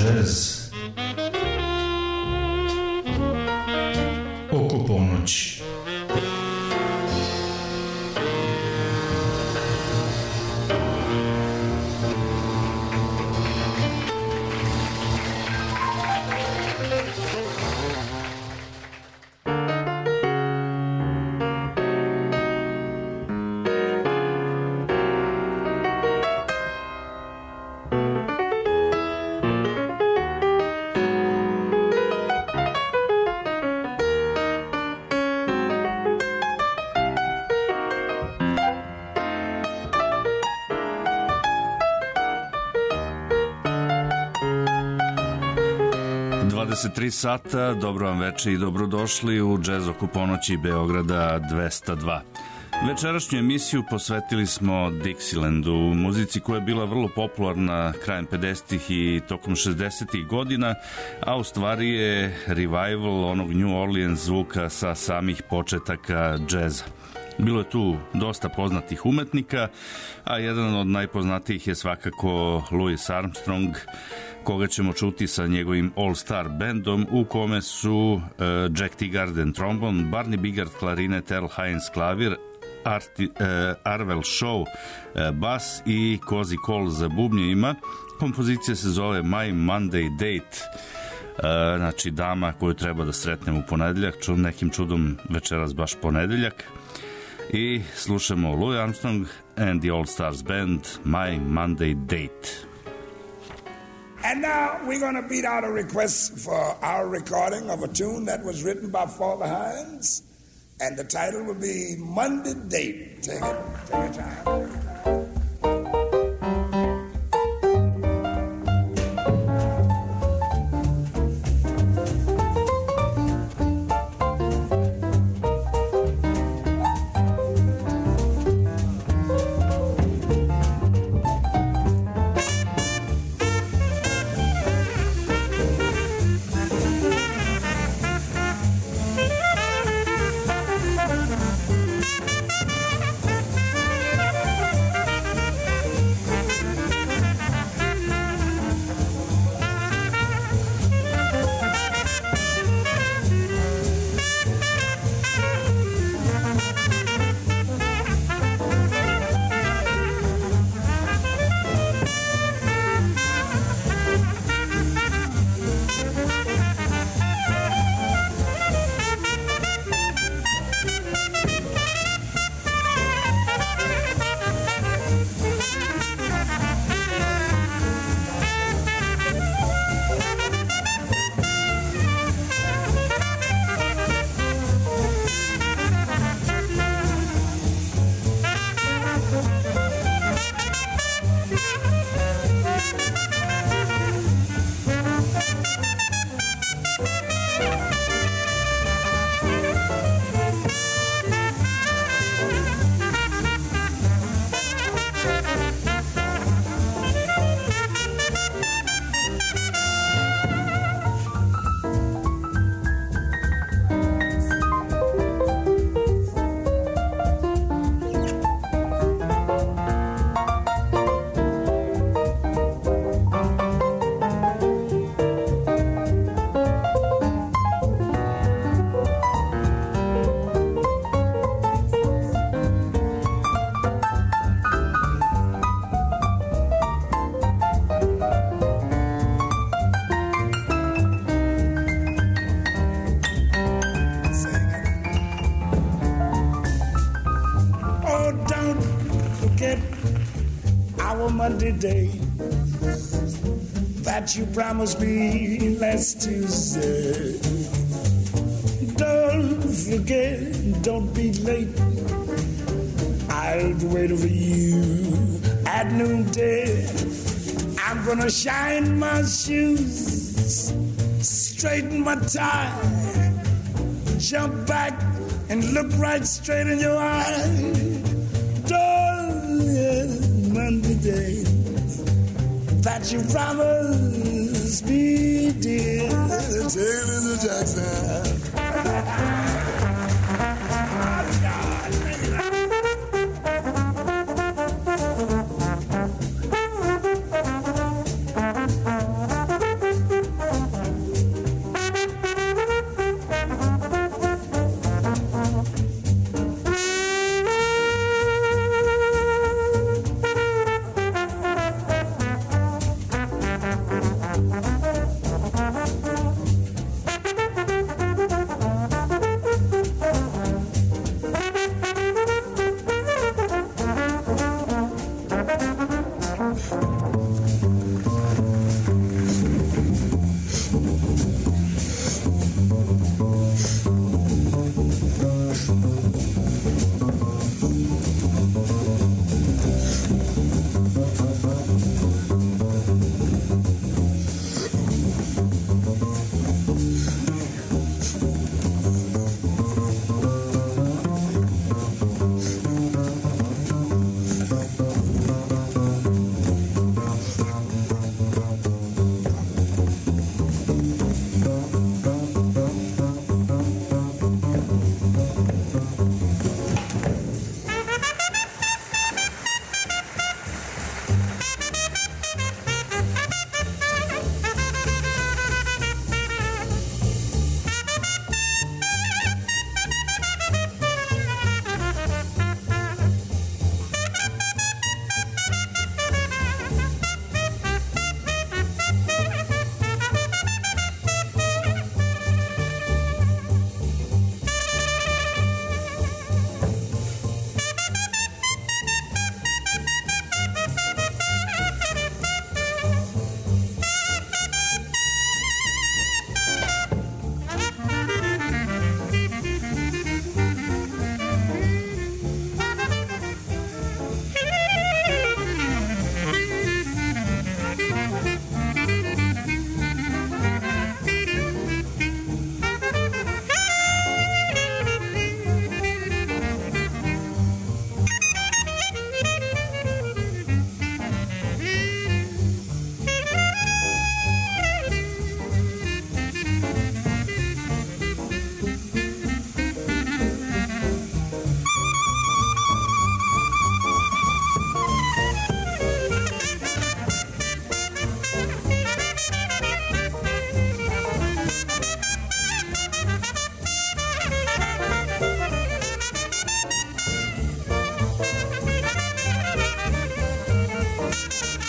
Jazz oko ponoći. Sata, dobro vam veče i dobrodošli u Jazz oko ponoći Beograda 202. Večerašnju emisiju posvetili smo Dixielandu, muzici koja je bila vrlo popularna krajem 50-ih i tokom 60-ih godina, a u stvari je revival onog New Orleans zvuka sa samih početaka džeza. Bilo je tu dosta poznatih umetnika, a jedan od najpoznatijih je svakako Louis Armstrong, koga ćemo čuti sa njegovim All-Star bandom u kome su Jack Teagarden trombon, Barney Bigard klarinet, Earl Hines klavir, Arvel Shaw bas i Cozy Cole za bubnjevima. Kompozicija se zove My Monday Date, znači dama koju treba da sretnem u ponedeljak, nekim čudom večeras baš ponedeljak. I slušamo Louis Armstrong and the All Stars Band, My Monday Date. And now we're going to beat out a request for our recording of a tune that was written by Father Hines, and the title will be Monday Date. Take your time. Monday day that you promised me last Tuesday. Don't forget, don't be late. I'll wait for you at noonday. I'm gonna shine my shoes, straighten my tie, jump back and look right straight in your eyes. Monday day that you promised me, dear. Take me to Jackson.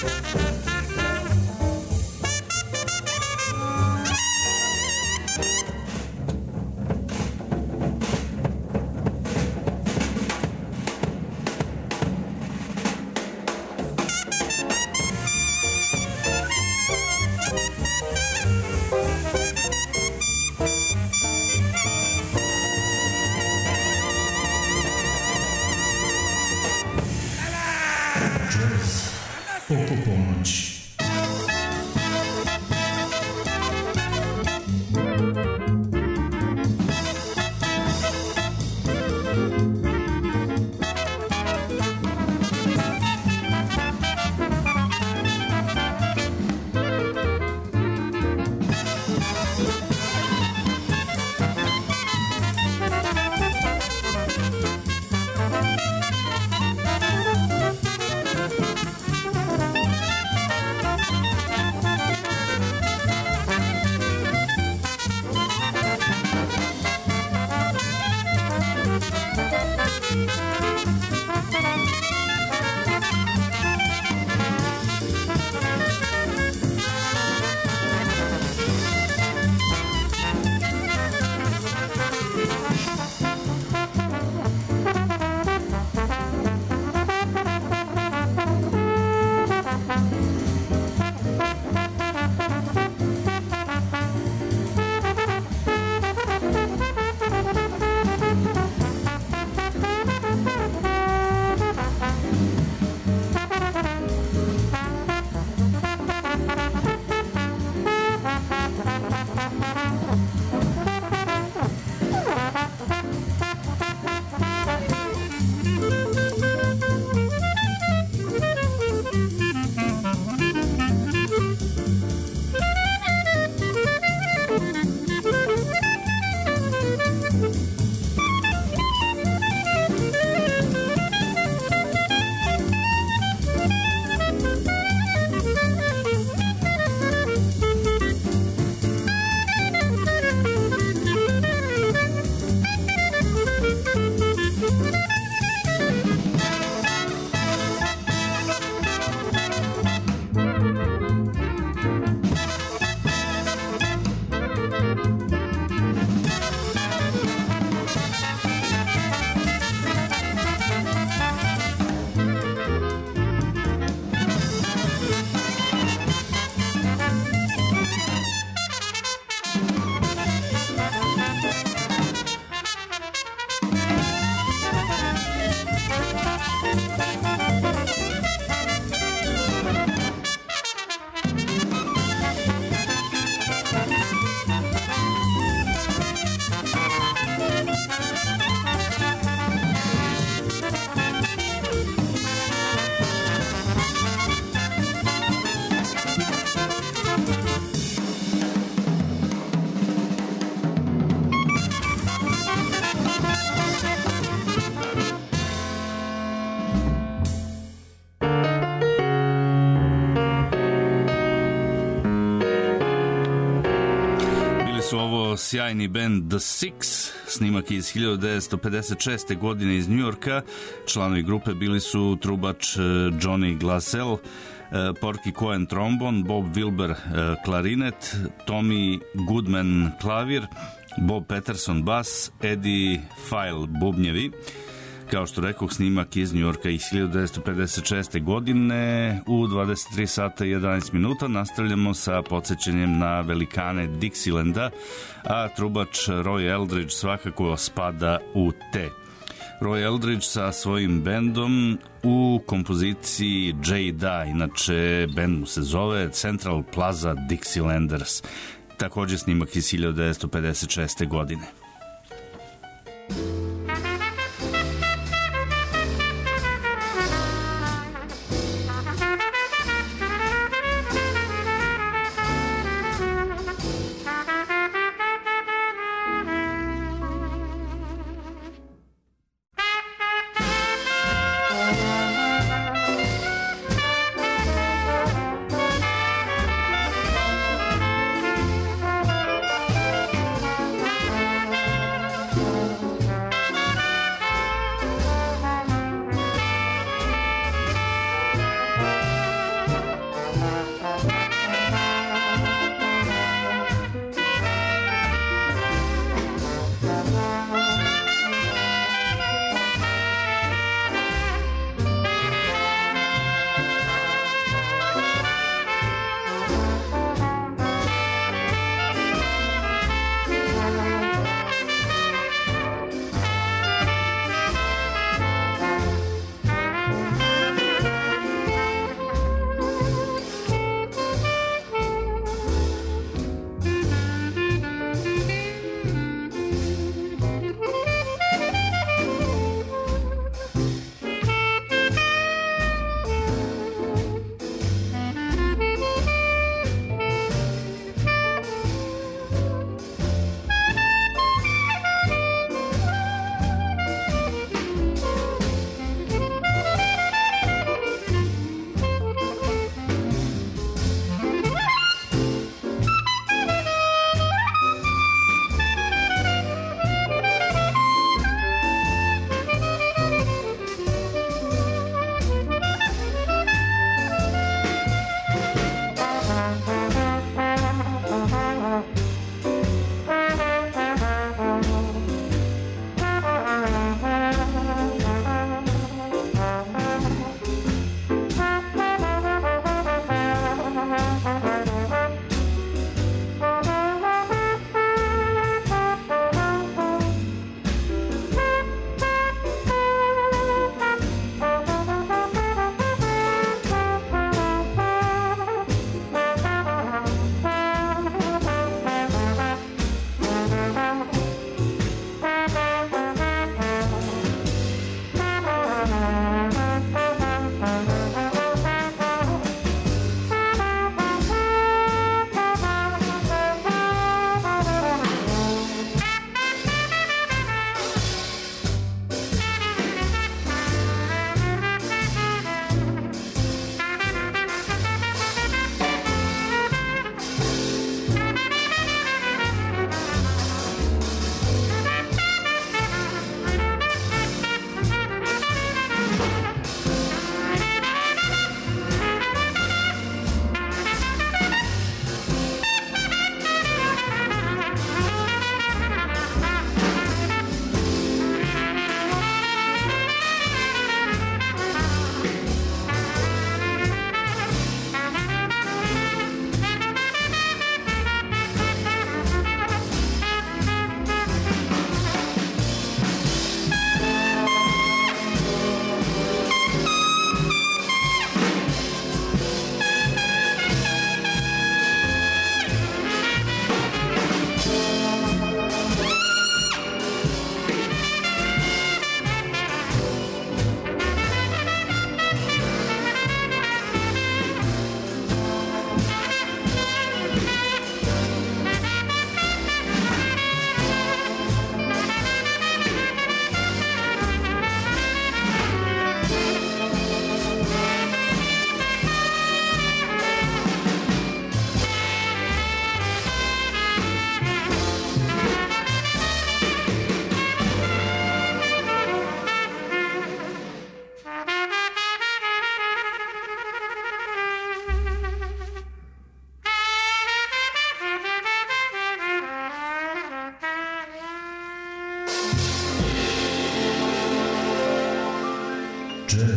Oko ponoći. Sjajni band The Six, snimak iz 1956. godine iz Njujorka. Članovi grupe bili su trubač Johnny Glassell, Porky Cohen trombon, Bob Wilber klarinet, Tommy Goodman klavir, Bob Peterson bas, Eddie File bubnjevi. Kao što rekoh, snimak iz Njujorka iz 1956. godine. U 23 sata i 11 minuta nastavljamo sa podsjećanjem na velikane Dixilanda, a trubač Roy Eldridge svakako spada u te. Roy Eldridge sa svojim bendom u kompoziciji J.Da, inače bend mu se zove Central Plaza Dixielanders, također snimak iz 1956. godine.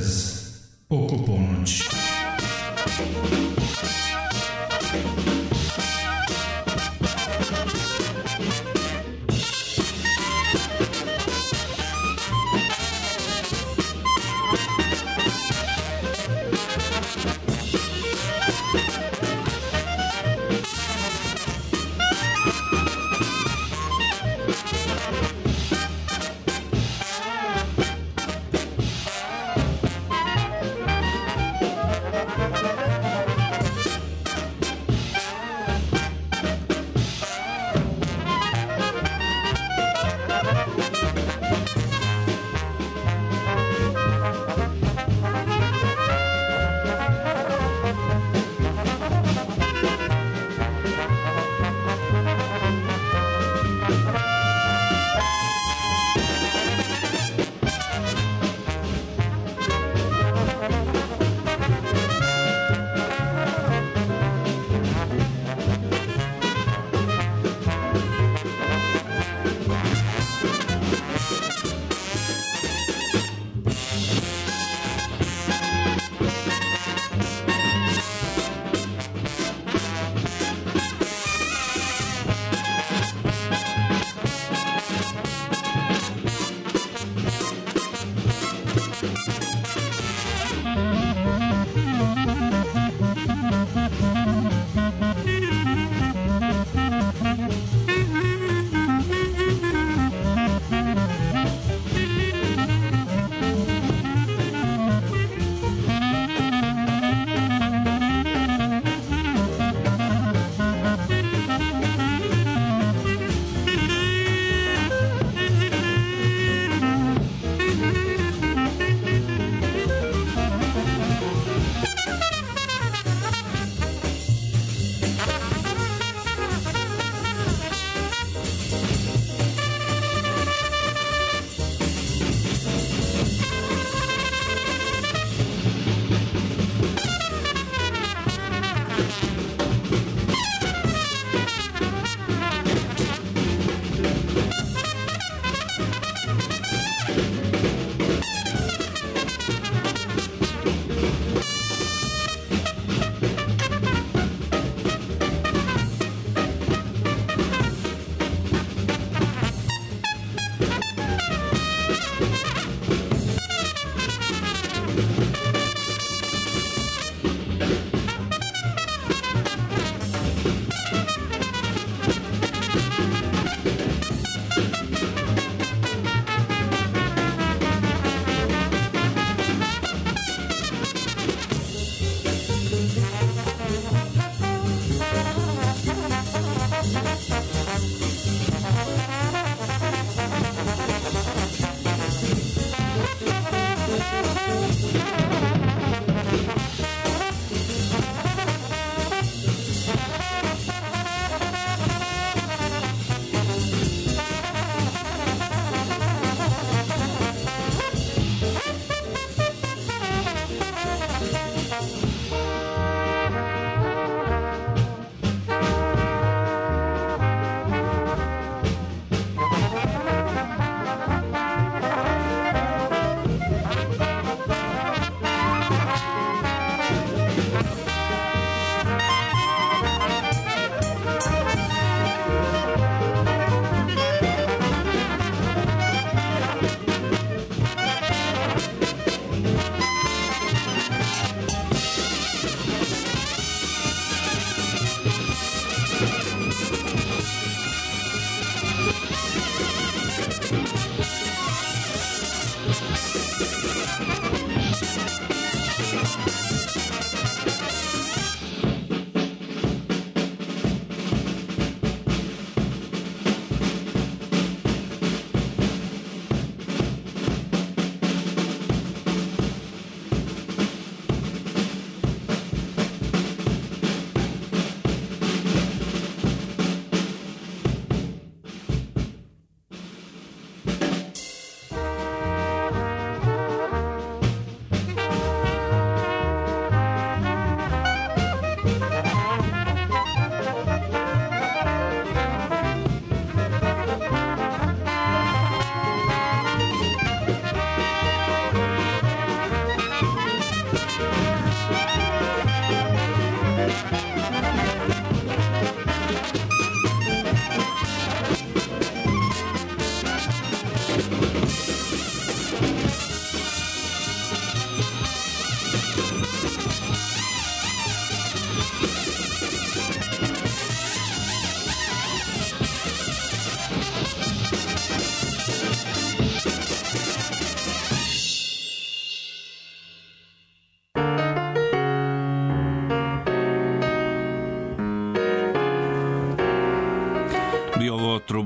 Jazz oko ponoći.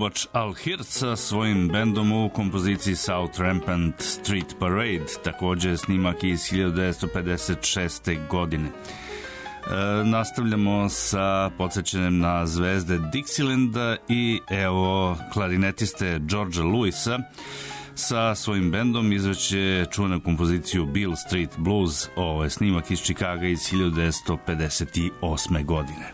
pevač Al Hirt sa svojim bendom u kompoziciji South Rampant Street Parade, također snimak iz 1956. godine. Nastavljamo sa podsjećanjem na zvezde Dixielanda i evo klarinetiste Georgea Lewisa sa svojim bendom izveće čuvenu kompoziciju Beale Street Blues. Ovo je snimak iz Chicaga iz 1958. godine.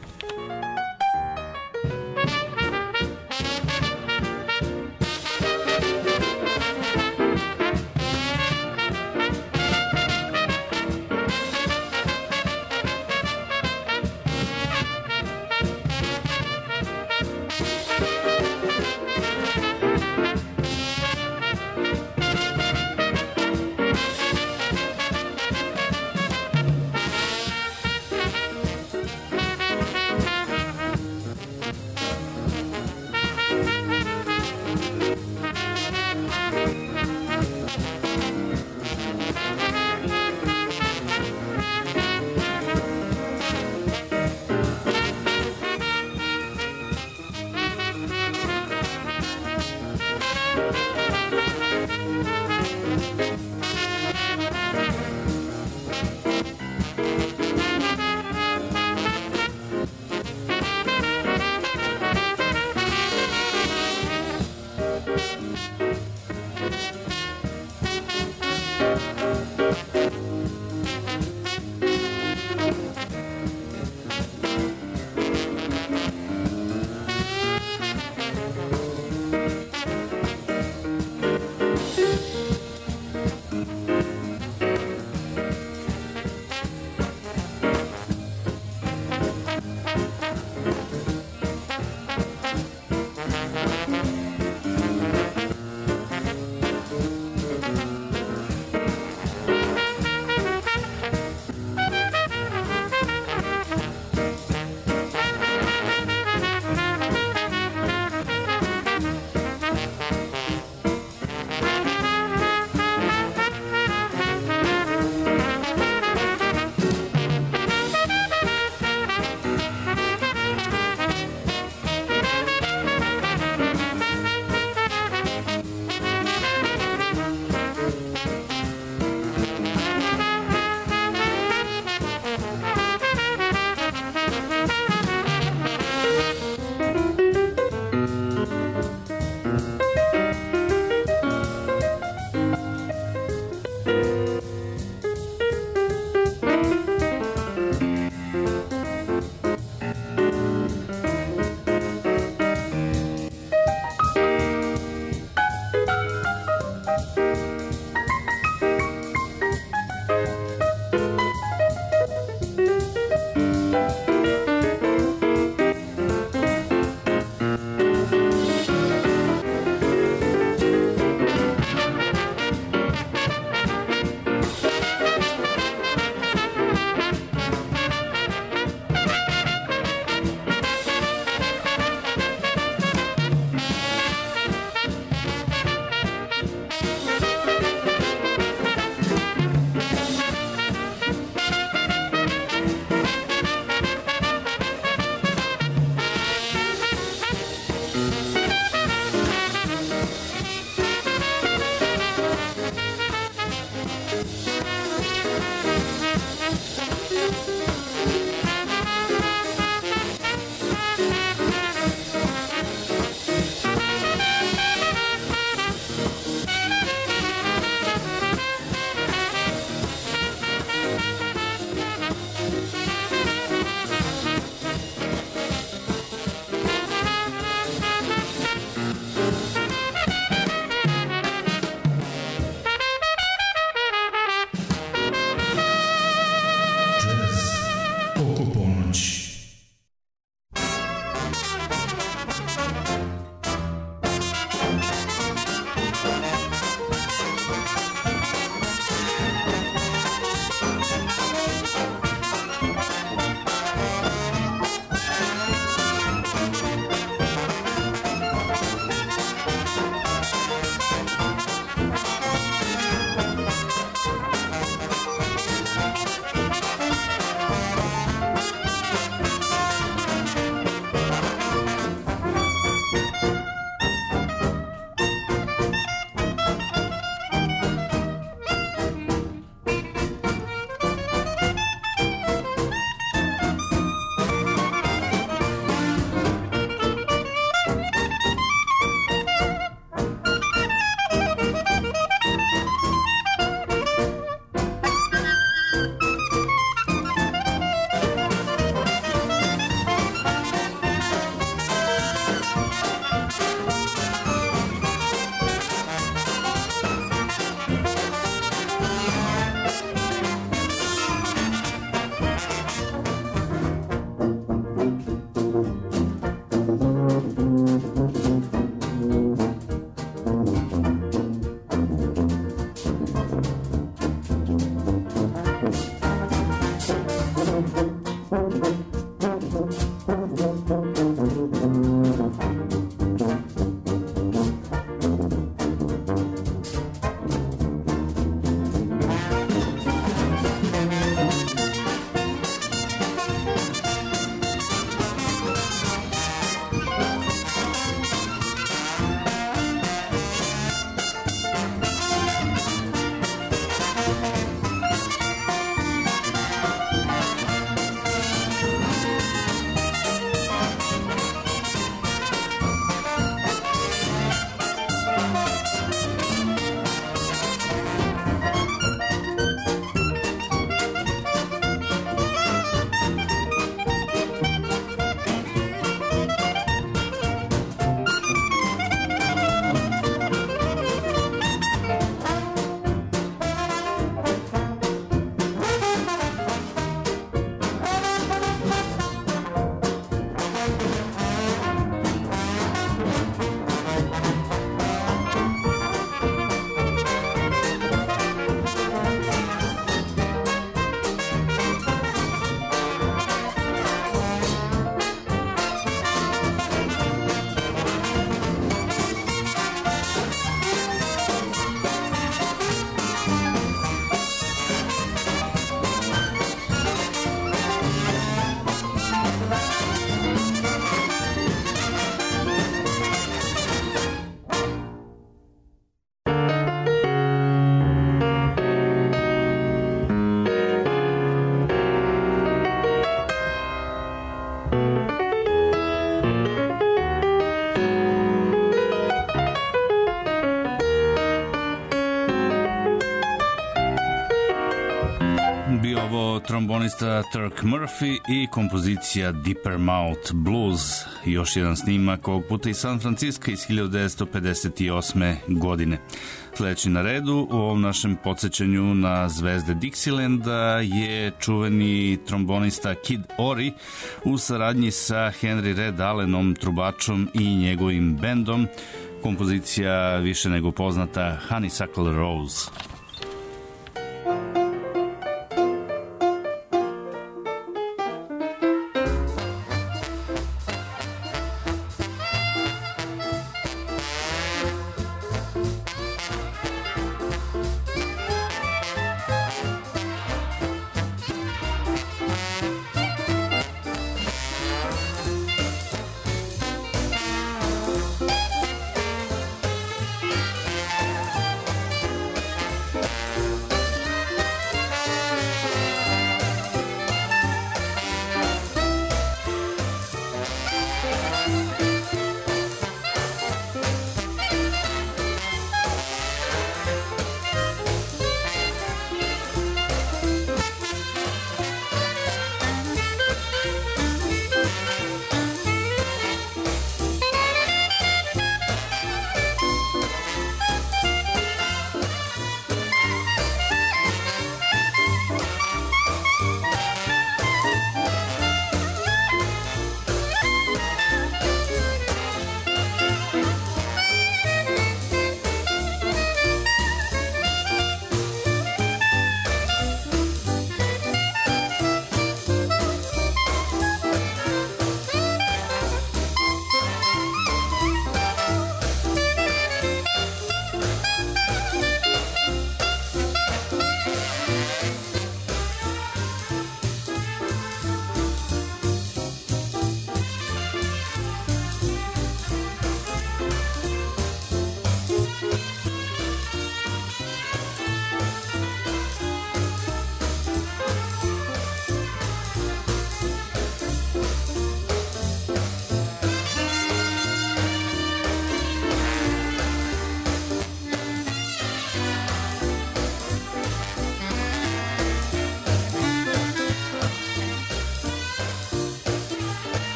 Bio ovo trombonista Turk Murphy i kompozicija Deeper Mouth Blues, još jedan snimak ovog puta iz San Francisco iz 1958. godine. Sledeći na redu u ovom našem podsjećanju na zvezde Dixilanda je čuveni trombonista Kid Ory u saradnji sa Henry Red Allenom, trubačom i njegovim bendom. Kompozicija više nego poznata Honeysuckle Rose.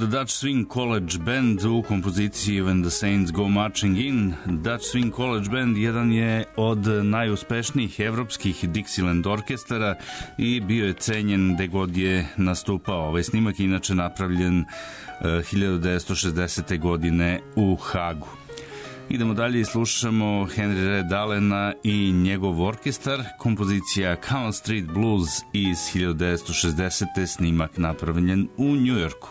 Dutch Swing College Band u kompoziciji When the Saints Go Marching In. Dutch Swing College Band jedan je od najuspešnijih evropskih Dixieland orkestara i bio je cenjen gde god je nastupao. Ovaj snimak je inače napravljen 1960. godine u Hagu. Idemo dalje i slušamo Henry Red Allena i njegov orkestar, kompozicija Canal Street Blues iz 1960. snimak napravljen u Njujorku.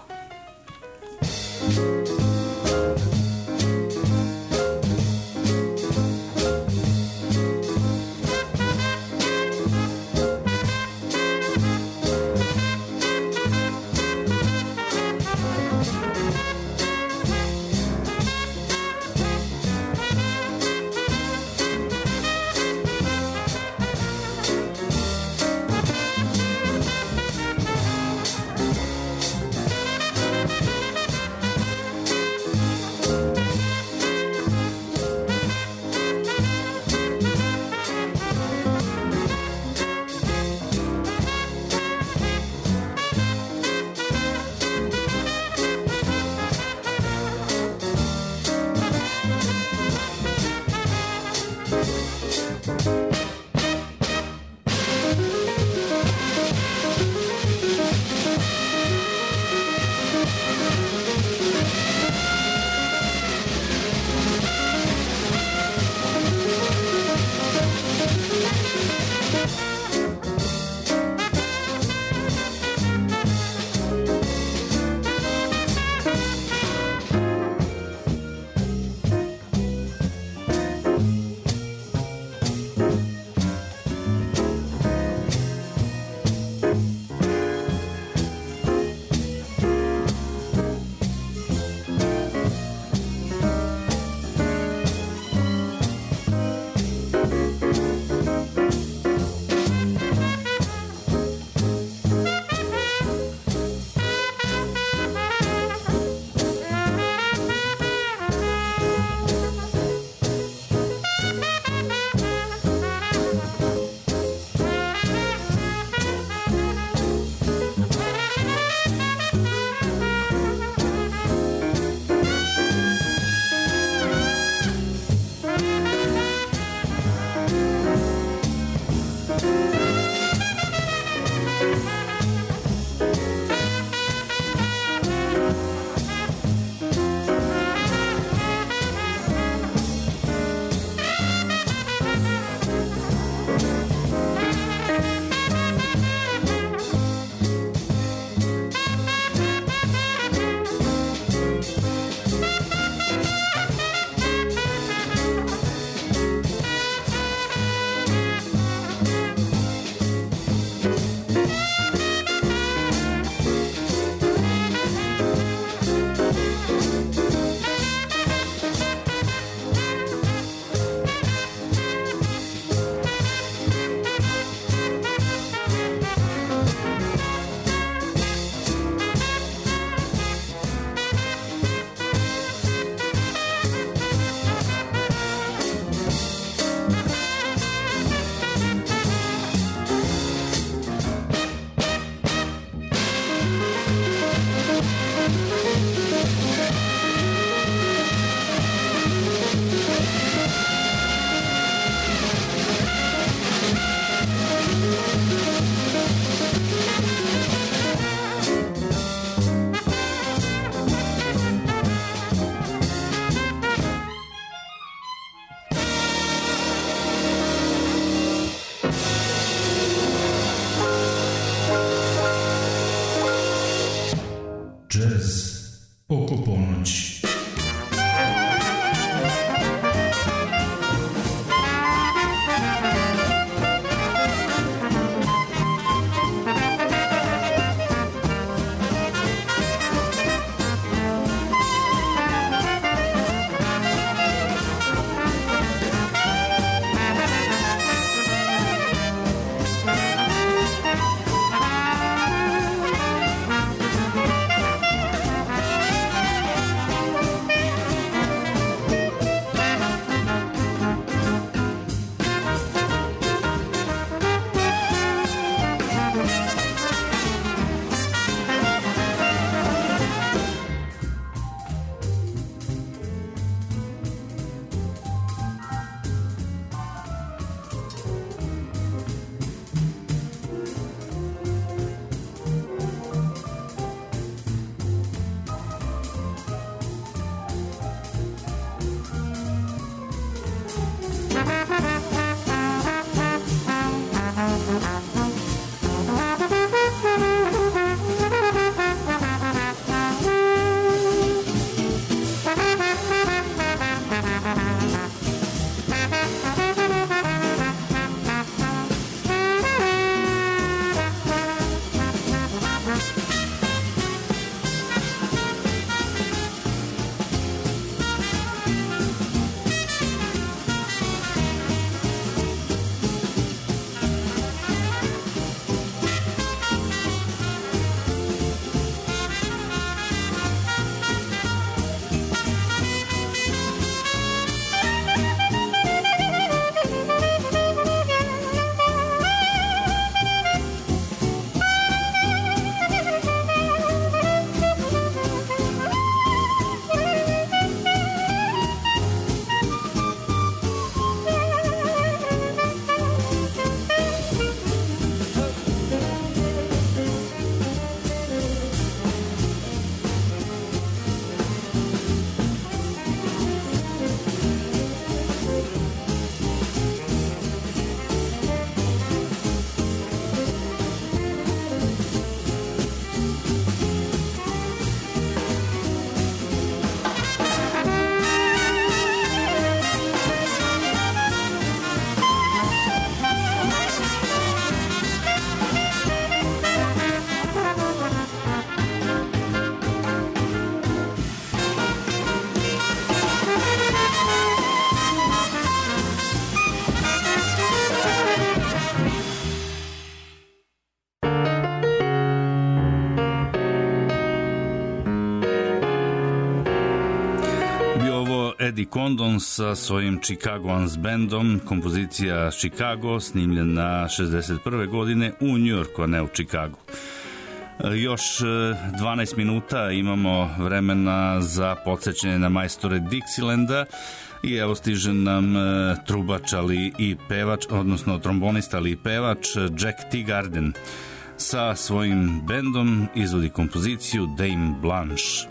Eddie Condon sa svojim Chicagoans bandom, kompozicija Chicago, snimljena 61. godine u Njujorku, a ne u Chicagu. Još 12 minuta imamo vremena za podsjećanje na majstore Dixielanda i evo stiže nam trubač, ali i pevač, odnosno trombonista, ali i pevač Jack Teagarden sa svojim bandom izvodi kompoziciju Dame Blanche.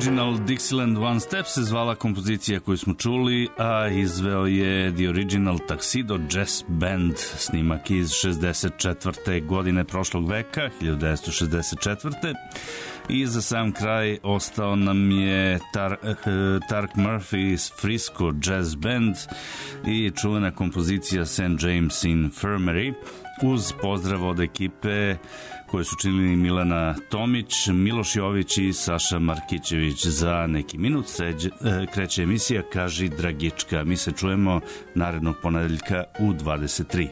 Original Dixieland One Step se zvala kompozicija koju smo čuli, a izveo je The Original Tuxedo Jazz Band, snimak iz 64. godine prošlog veka, 1964. I za sam kraj ostao nam je Tark Murphy's Frisco Jazz Band i čuvena kompozicija St. James Infirmary, uz pozdrav od ekipe koje su činili Milana Tomić, Miloš Jović i Saša Markićević. Za neki minut kreće emisija Kaži Dragička. Mi se čujemo narednog ponedeljka u 23.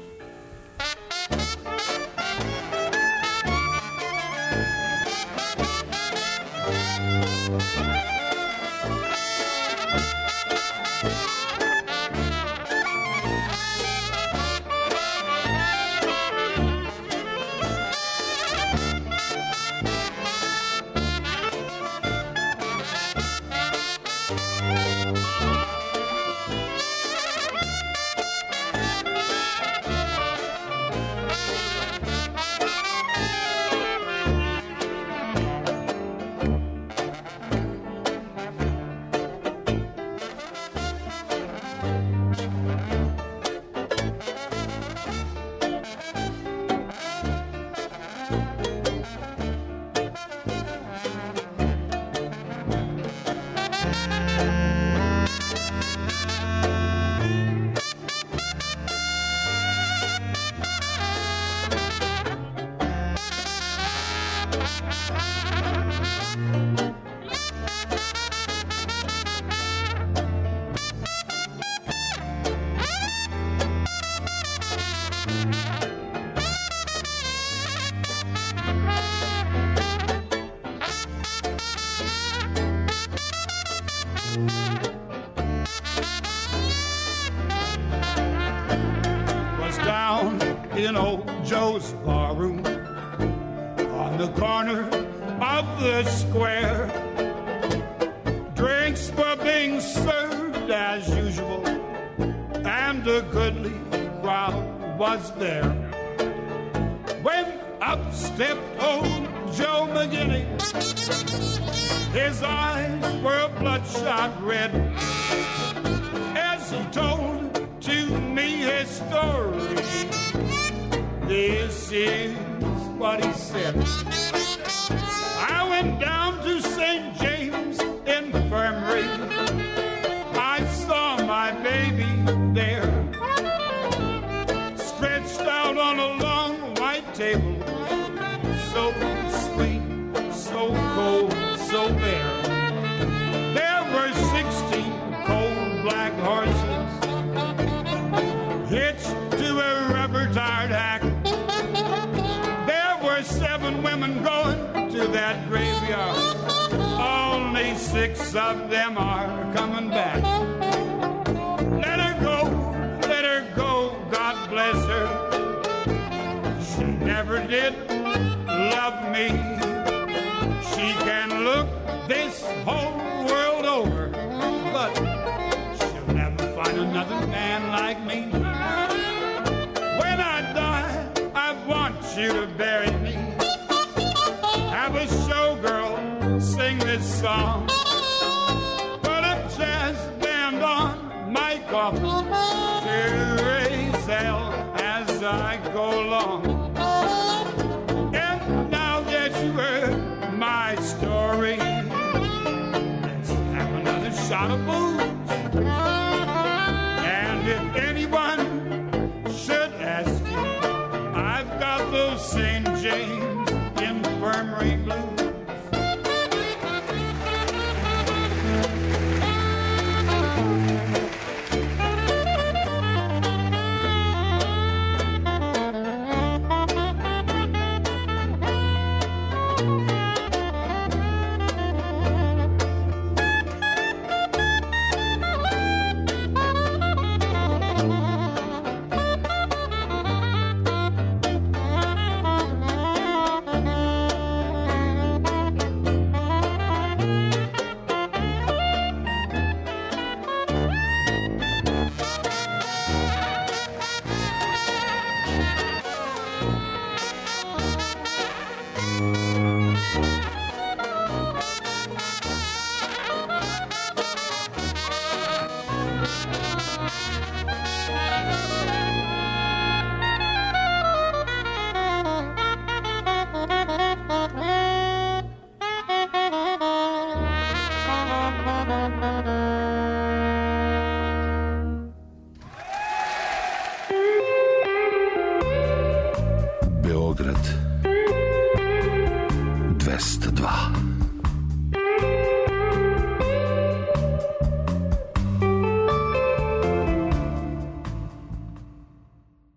In old Joe's barroom on the corner of the square, drinks were being served as usual, and a goodly crowd was there, when up stepped old Joe McGinney. His eyes were bloodshot red as he told to me his story. This is what he said. I went down to St. James Infirmary. I saw my baby there, stretched out on a long white table, so sweet, so cold, so bare. There were 16 cold black horses hitched to a rubber-tired hack. 7 women going to that graveyard. Only 6 of them are coming back. Let her go, God bless her. She never did love me. She can look this whole world over, but she'll never find another man like me. When I die, I want you to bury me. Have a showgirl sing this song. Put a jazz band on my coffin to raise hell as I go along. And now that you heard my story, let's have another shot of booze. And if anyone should ask you, I've got those St. James Infirmary blues. Beograd 202.